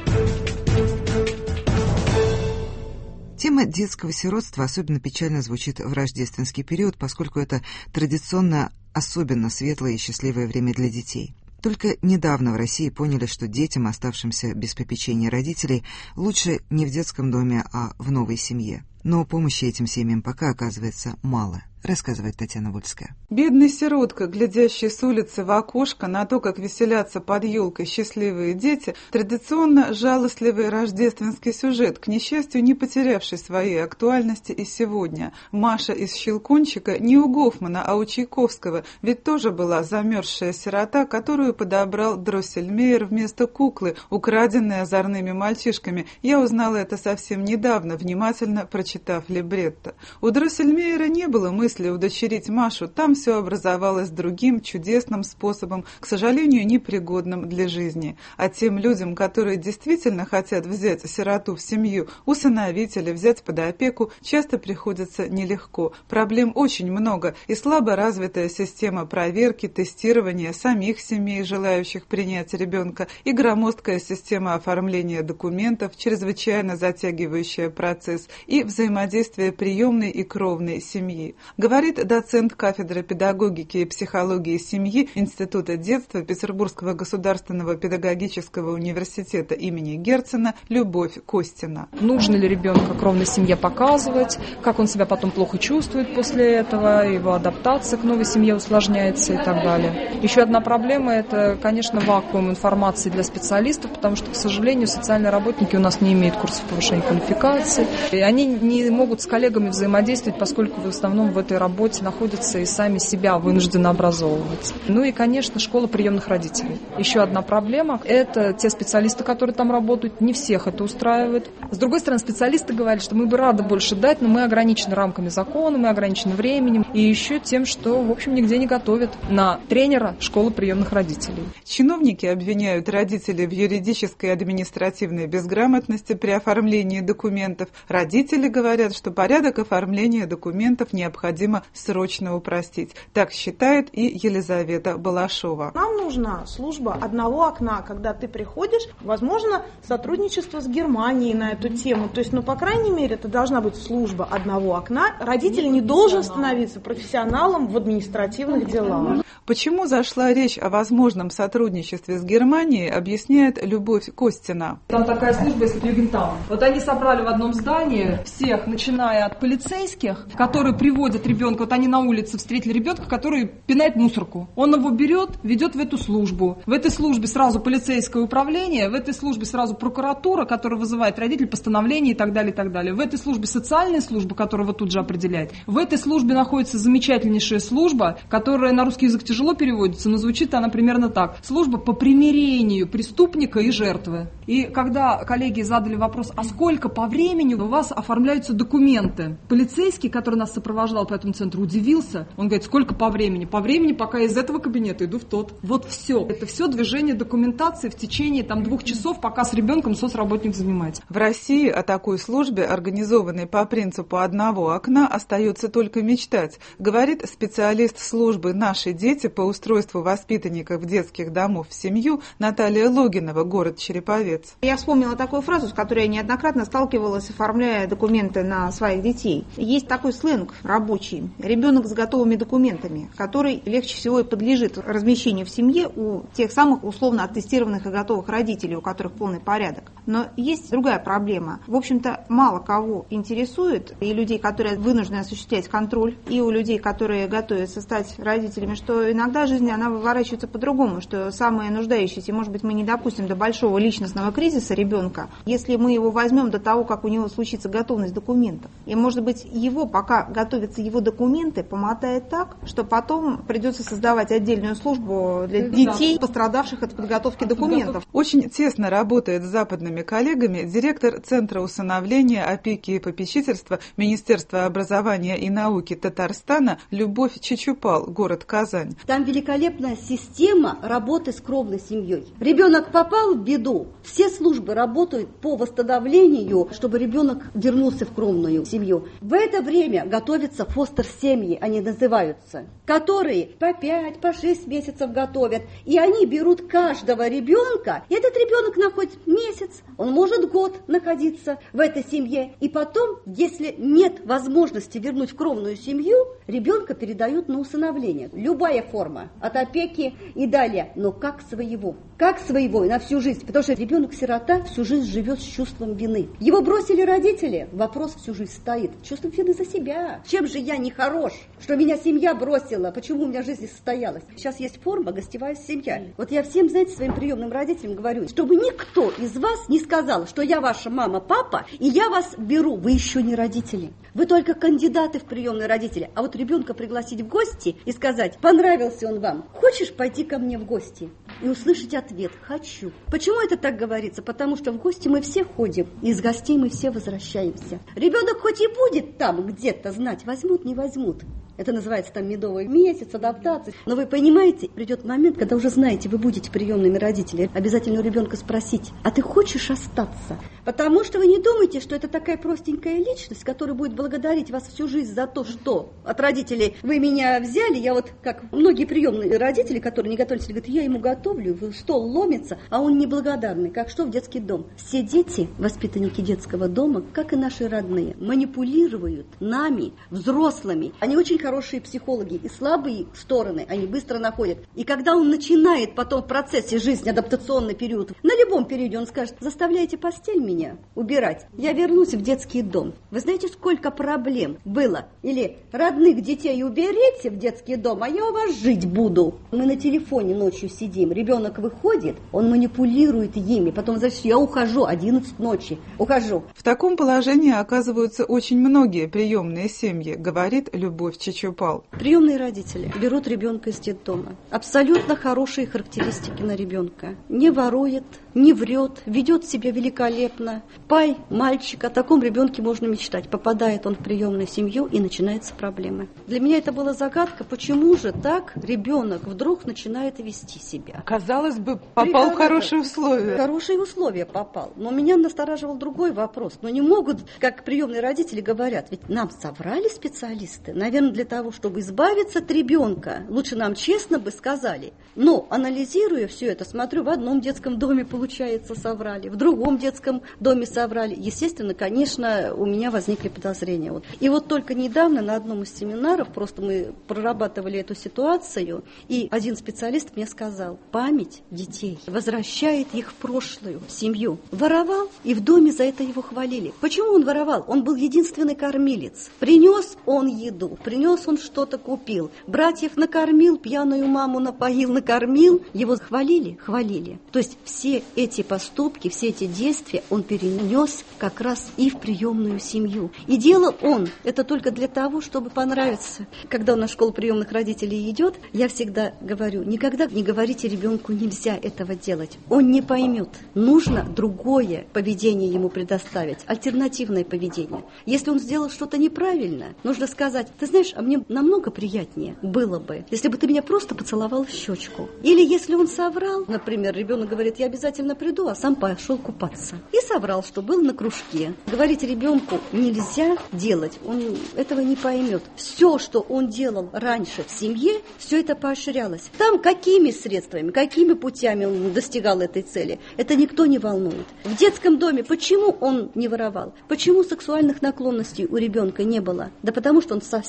Тема детского сиротства особенно печально звучит в рождественский период, поскольку это традиционно особенно светлое и счастливое время для детей. Только недавно в России поняли, что детям, оставшимся без попечения родителей, лучше не в детском доме, а в новой семье. Но помощи этим семьям пока оказывается мало, рассказывает Татьяна Вольская. Бедный сиротка, глядящий с улицы в окошко на то, как веселятся под елкой счастливые дети, традиционно жалостливый рождественский сюжет, к несчастью, не потерявший своей актуальности и сегодня. Маша из «Щелкунчика» не у Гофмана, а у Чайковского, ведь тоже была замерзшая сирота, которую подобрал Дроссельмейер вместо куклы, украденной озорными мальчишками. Я узнала это совсем недавно, внимательно прочитав либретто. У Дроссельмейера не было мысли удочерить Машу, там все образовалось другим, чудесным способом, к сожалению, непригодным для жизни. А тем людям, которые действительно хотят взять сироту в семью, усыновить или взять под опеку, часто приходится нелегко. Проблем очень много, и слабо развитая система проверки, тестирования самих семей, желающих принять ребенка, и громоздкая система оформления документов, чрезвычайно затягивающая процесс, и взаимодействие приемной и кровной семьи. Говорит доцент кафедры педагогики и психологии семьи Института детства Петербургского государственного педагогического университета имени Герцена Любовь Костина. Нужно ли ребенка кровной семье показывать, как он себя потом плохо чувствует после этого, его адаптация к новой семье усложняется и так далее. Еще одна проблема – это, конечно, вакуум информации для специалистов, потому что, к сожалению, социальные работники у нас не имеют курсов повышения квалификации. И они не могут с коллегами взаимодействовать, поскольку в основном в этой работе находятся и сами себя вынуждены образовывать. Ну и, конечно, школа приемных родителей. Еще одна проблема – это те специалисты, которые там работают, не всех это устраивает. С другой стороны, специалисты говорят, что мы бы рады больше дать, но мы ограничены рамками закона, мы ограничены временем и еще тем, что, в общем, нигде не готовят на тренера школы приемных родителей. Чиновники обвиняют родителей в юридической и административной безграмотности при оформлении документов. Родители говорят, что порядок оформления документов необходимо срочно упростить. Так считает и Елизавета Балашова. Нам нужна служба одного окна, когда ты приходишь, возможно, сотрудничество с Германией на эту тему. То есть, по крайней мере, это должна быть служба одного окна. Родитель не должен становиться профессионалом в административных делах. Почему зашла речь о возможном сотрудничестве с Германией, объясняет Любовь Костина. Там такая служба, если Югентам. Вот они собрали в одном здании всех, начиная от полицейских, которые приводят ребенка, вот они на улице встретили ребенка, который пинает мусорку. Он его берет, ведет в эту службу. В этой службе сразу полицейское управление, в этой службе сразу прокуратура, которая вызывает родителей, постановление и так далее, и так далее. В этой службе социальная служба, которая его тут же определяет. В этой службе находится замечательнейшая служба, которая на русский язык тяжело переводится, но звучит она примерно так. Служба по примирению преступника и жертвы. И когда коллеги задали вопрос, а сколько по времени у вас оформляются документы? Полицейский, который нас сопровождал по этому центру, удивился. Он говорит, сколько по времени? По времени, пока я из этого кабинета иду в тот. Вот все. Это все движение документации в течение 2 часов, пока с ребенком соцработник занимается. В России о такой службе, организованной по принципу одного окна, остается только мечтать, говорит специалист службы «Наши дети» по устройству воспитанников детских домов в семью Наталья Логинова, город Череповец. Я вспомнила такую фразу, с которой я неоднократно сталкивалась, оформляя документы на своих детей. Есть такой сленг рабочий. случае ребенок с готовыми документами, который легче всего и подлежит размещению в семье у тех самых условно оттестированных и готовых родителей, у которых полный порядок. Но есть другая проблема. В общем-то, мало кого интересует, и людей, которые вынуждены осуществлять контроль, и у людей, которые готовятся стать родителями, что иногда жизнь, она выворачивается по-другому, что самые нуждающиеся, может быть, мы не допустим до большого личностного кризиса ребенка, если мы его возьмем до того, как у него случится готовность документов. И, может быть, его, пока готовятся его документы, помотает так, что потом придется создавать отдельную службу для детей, пострадавших от подготовки документов. Очень тесно работает с западными коллегами директор Центра усыновления, опеки и попечительства Министерства образования и науки Татарстана Любовь Чичупал, город Казань. Там великолепная система работы с кровной семьей. Ребенок попал в беду, все службы работают по восстановлению, чтобы ребенок вернулся в кровную семью. В это время готовятся фостер-семьи, они называются, которые по 5, по 6 месяцев готовят. И они берут каждого ребенка, и этот ребенок находит месяц, он может год находиться в этой семье. И потом, если нет возможности вернуть в кровную семью, ребенка передают на усыновление. Любая форма, от опеки и далее, но как своего. Как своего и на всю жизнь, потому что ребенок-сирота всю жизнь живет с чувством вины. Его бросили родители, вопрос всю жизнь стоит. Чувство вины за себя. Чем же я не хорош, что меня семья бросила, почему у меня жизнь не состоялась? Сейчас есть форма гостевая семья. Вот я всем, знаете, своим приемным родителям говорю, чтобы никто из вас не сказал, что я ваша мама, папа, и я вас беру, вы еще не родители. Вы только кандидаты в приемные родители. А вот ребенка пригласить в гости и сказать, понравился он вам, хочешь пойти ко мне в гости? И услышать ответ, хочу. Почему это так говорится? Потому что в гости мы все ходим, и из гостей мы все возвращаемся. Ребенок хоть и будет там где-то знать, возьмут, не возьмут. Это называется там медовый месяц, адаптация. Но вы понимаете, придет момент, когда уже знаете, вы будете приемными родителями. Обязательно у ребенка спросить, а ты хочешь остаться? Потому что вы не думаете, что это такая простенькая личность, которая будет благодарить вас всю жизнь за то, что от родителей вы меня взяли. Я вот, как многие приемные родители, которые не готовились, говорят, я ему готовлю, стол ломится, а он неблагодарный. Как что в детский дом? Все дети, воспитанники детского дома, как и наши родные, манипулируют нами, взрослыми. Они очень хорошие психологи, и слабые стороны они быстро находят. И когда он начинает потом в процессе жизни, адаптационный период, на любом периоде он скажет, заставляйте постель меня убирать, я вернусь в детский дом. Вы знаете, сколько проблем было? Или родных детей уберите в детский дом, а я у вас жить буду. Мы на телефоне ночью сидим, ребенок выходит, он манипулирует ими, потом значит, я ухожу, 11 ночи, ухожу. В таком положении оказываются очень многие приемные семьи, говорит Любовь Чичупал. Приемные родители берут ребенка из детдома. Абсолютно хорошие характеристики на ребенка. Не ворует, не врет, ведет себя великолепно. Пай, мальчик, о таком ребенке можно мечтать. Попадает он в приемную семью, и начинаются проблемы. Для меня это была загадка, почему же так ребенок вдруг начинает вести себя. Казалось бы, попал в хорошие условия. Хорошие условия попал. Но меня настораживал другой вопрос. Но не могут, как приемные родители говорят, ведь нам соврали специалисты. Наверное, для того, чтобы избавиться от ребенка, лучше нам честно бы сказали. Но, анализируя все это, смотрю, в одном детском доме, получается, соврали, в другом детском доме соврали. Естественно, конечно, у меня возникли подозрения. И вот только недавно на одном из семинаров, просто мы прорабатывали эту ситуацию, и один специалист мне сказал, память детей возвращает их в прошлую семью. Воровал, и в доме за это его хвалили. Почему он воровал? Он был единственный кормилец. Принес он еду, принес он что-то купил, братьев накормил, пьяную маму напоил, накормил, его хвалили, хвалили. То есть все эти поступки, все эти действия он перенес как раз и в приемную семью. И делал он это только для того, чтобы понравиться. Когда он на школу приемных родителей идет, я всегда говорю, никогда не говорите ребенку, нельзя этого делать. Он не поймет. Нужно другое поведение ему предоставить, альтернативное поведение. Если он сделал что-то неправильно, нужно сказать, ты знаешь, а мне намного приятнее было бы, если бы ты меня просто поцеловал в щечку. Или если он соврал, например, ребенок говорит, я обязательно приду, а сам пошел купаться. И соврал, что был на кружке. Говорить ребенку нельзя делать, он этого не поймет. Все, что он делал раньше в семье, все это поощрялось. Там какими средствами, какими путями он достигал этой цели, это никто не волнует. В детском доме почему он не воровал? Почему сексуальных наклонностей у ребенка не было? Да потому что он совсем по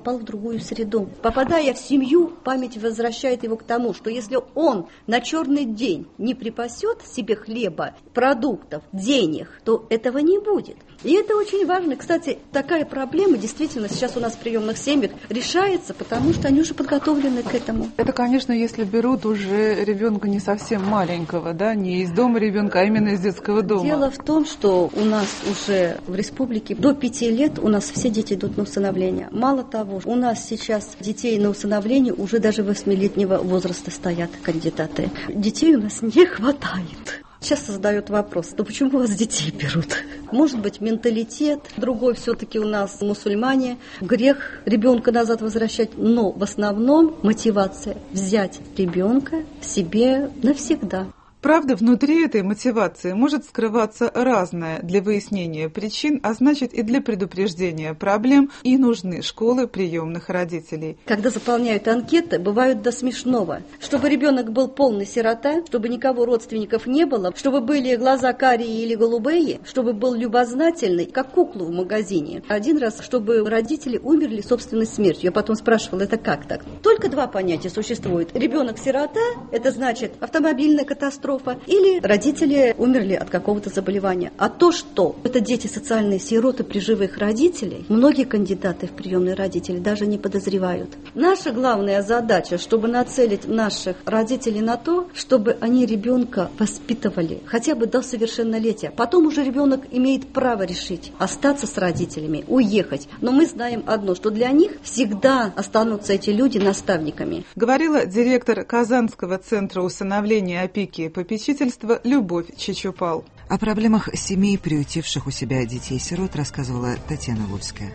попал в другую среду. Попадая в семью, память возвращает его к тому, что если он на черный день не припасет себе хлеба, продуктов, денег, то этого не будет. И это очень важно. Кстати, такая проблема действительно сейчас у нас в приемных семьях решается, потому что они уже подготовлены к этому. Это, конечно, если берут уже ребенка не совсем маленького, да, не из дома ребенка, а именно из детского дома. Дело в том, что у нас уже в республике до 5 лет у нас все дети идут на усыновление. Мало того, у нас сейчас детей на усыновление уже даже 8-летнего возраста стоят кандидаты. Детей у нас не хватает. Сейчас задают вопрос, то почему у вас детей берут? Может быть, менталитет, другой все-таки у нас мусульмане. Грех ребенка назад возвращать, но в основном мотивация взять ребенка себе навсегда. Правда, внутри этой мотивации может скрываться разное для выяснения причин, а значит и для предупреждения проблем, и нужны школы приемных родителей. Когда заполняют анкеты, бывают до смешного. Чтобы ребенок был полный сирота, чтобы никого родственников не было, чтобы были глаза карие или голубые, чтобы был любознательный, как куклу в магазине. Один раз, чтобы родители умерли собственной смертью. Я потом спрашивала, это как так? Только два понятия существует. Ребенок-сирота, это значит автомобильная катастрофа, или родители умерли от какого-то заболевания. А то, что это дети социальные сироты при живых родителей, многие кандидаты в приемные родители даже не подозревают. Наша главная задача, чтобы нацелить наших родителей на то, чтобы они ребенка воспитывали хотя бы до совершеннолетия. Потом уже ребенок имеет право решить, остаться с родителями, уехать. Но мы знаем одно, что для них всегда останутся эти люди наставниками. Говорила директор Казанского центра усыновления, опеки и попечительства Любовь Чичупал. О проблемах семей, приютивших у себя детей-сирот, рассказывала Татьяна Вольская.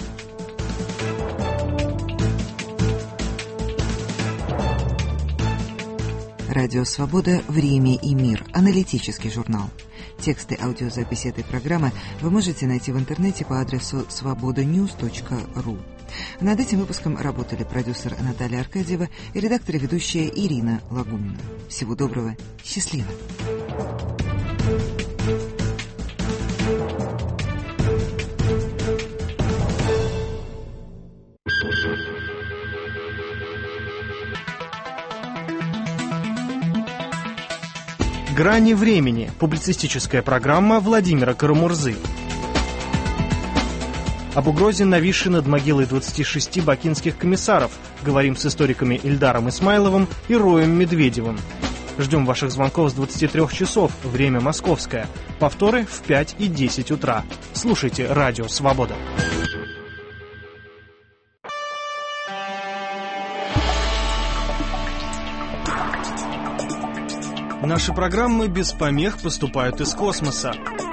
Радио «Свобода. Время и мир». Аналитический журнал. Тексты аудиозаписи этой программы вы можете найти в интернете по адресу svobodanews.ru. Над этим выпуском работали продюсер Наталья Аркадьева и редактор и ведущая Ирина Лагунина. Всего доброго. Счастливо. «Грани времени» – публицистическая программа Владимира Карамурзы. Об угрозе, нависшей над могилой 26 бакинских комиссаров, говорим с историками Ильдаром Исмайловым и Роем Медведевым. Ждем ваших звонков с 23 часов, время московское. Повторы в 5 и 10 утра. Слушайте «Радио Свобода». Наши программы без помех поступают из космоса.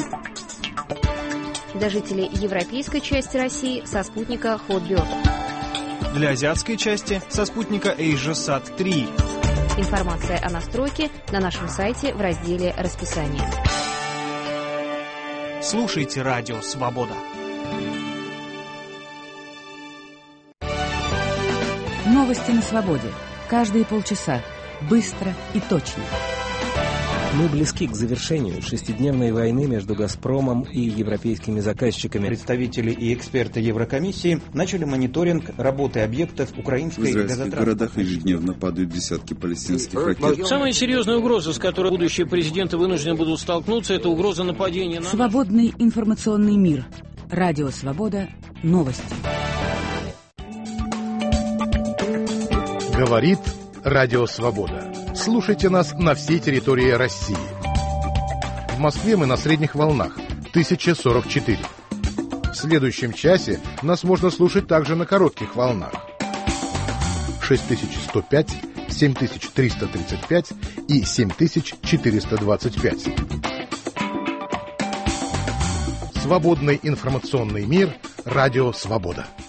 Для жителей европейской части России со спутника Hotbird. Для азиатской части со спутника AsiaSat-3. Информация о настройке на нашем сайте в разделе «Расписание». Слушайте «Радио Свобода». Новости на свободе. Каждые полчаса. Быстро и точно. Мы близки к завершению шестидневной войны между «Газпромом» и европейскими заказчиками. Представители и эксперты Еврокомиссии начали мониторинг работы объектов украинской газотранспортной. В израильских городах ежедневно падают десятки палестинских ракет. Самая серьезная угроза, с которой будущие президенты вынуждены будут столкнуться, это угроза нападения на... Свободный информационный мир. Радио «Свобода». Новости. Говорит Радио Свобода. Слушайте нас на всей территории России. В Москве мы на средних волнах 1044. В следующем часе нас можно слушать также на коротких волнах 6105, 7335 и 7425. Свободный информационный мир. Радио Свобода.